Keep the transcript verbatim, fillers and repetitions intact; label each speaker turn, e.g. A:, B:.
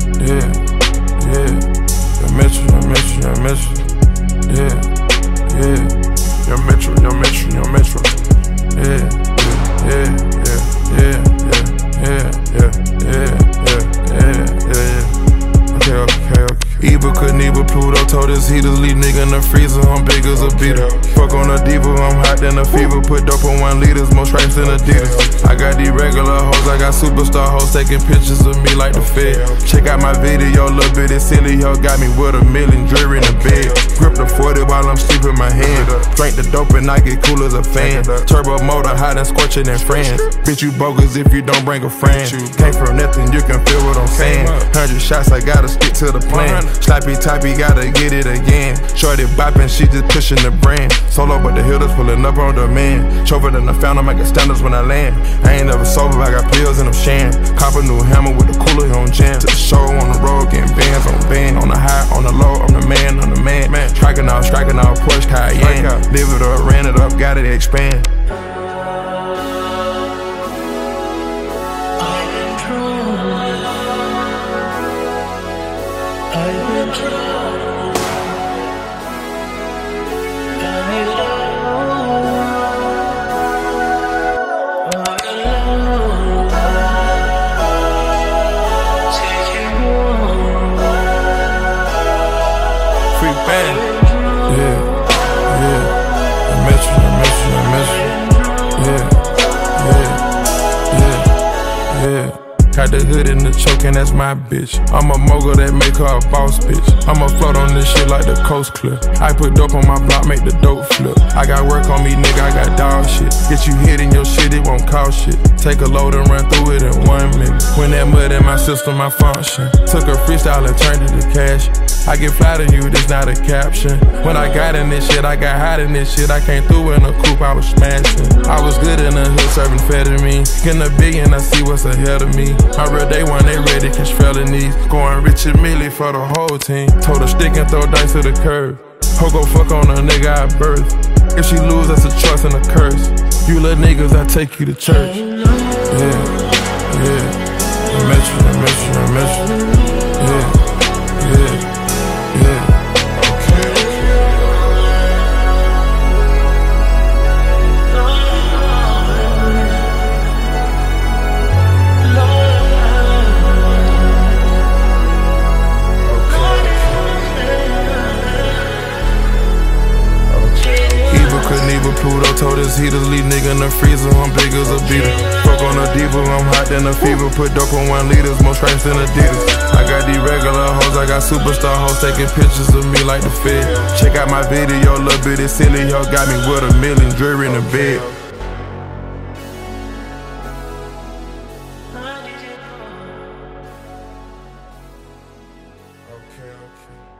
A: Yeah, yeah. Young Metro, Young Metro, Young Metro. Yeah, yeah. Young Metro, Young Metro, Young Metro. Yeah, yeah, yeah, yeah, yeah, yeah, yeah, yeah, yeah, yeah, yeah, yeah. Okay, okay, okay. Eva Knievel, Pluto told his heaters, leave nigga in the freezer, I'm big as a beater. Fuck on a diva, I'm hot than a fever. Put dope on one liters, more stripes than Adidas. I got these regular hoes, I got superstar hoes taking pictures of me like the Fed. Check out my video, little bit of silly hoe got me with a million jewelry in the bed. Grip the forty while I'm sleeping my hand. Drink the dope and I get cool as a fan. Turbo motor, hot and scorching in France. Bitch, you bogus if you don't bring a friend. Came from nothing, you can feel what I'm saying. Hundred shots, I gotta stick to the plan. Slappy toppy, gotta get it again. Shorty bopping, she just pushing the brand. Solo, but the hitters pulling up on demand. Chover than the fountain, making standards when I land. I ain't never sober, I got pills and I'm shan. Cop a new hammer with the cooler on jam. To the show on the road, getting bands on band. On the high, on the low, I'm the man, I'm the man. man. Striking out, striking out, Porsche Cayenne. Live it up, ran it up, got it expand. Free band, yeah, yeah. I met you, I met you, I met you. Yeah, yeah, yeah, yeah. Got the hood in the choke and that's my bitch. I'm a mogul that make her a boss bitch. I'ma float on this shit like the coast clip. I put dope on my block, make the dope flip. I got work on me, nigga, I got dog shit. Get you hit in your shit, it won't cost shit. Take a load and run through it in one minute. When that mud in my system, I function. Took a freestyle and turned it to cash. I get fly to you, this not a caption. When I got in this shit, I got hot in this shit. I came through in a coupe, I was smashing. I was good in the hood, serving amphetamine. Getting a billion, I see what's ahead of me. My real day one, they ready, catch felonies. Going Richard Millie for the whole team. Told her stick and throw dice to the curb. Ho go fuck on a nigga I birth. If she lose, that's a choice and a curse. You little niggas, I take you to church. Yeah, yeah. I met you, I met you, I met you. Yeah, yeah, yeah. Pluto told his heaters, leave nigga in the freezer, I'm big as a beater. Fuck on a diva, I'm hot than a fever. Put dope on one liters, more stripes than Adidas. I got these regular hoes, I got superstar hoes taking pictures of me like the Fed. Check out my video, little bit of silly hoe got me with a million jewelry in the bed. Okay, okay.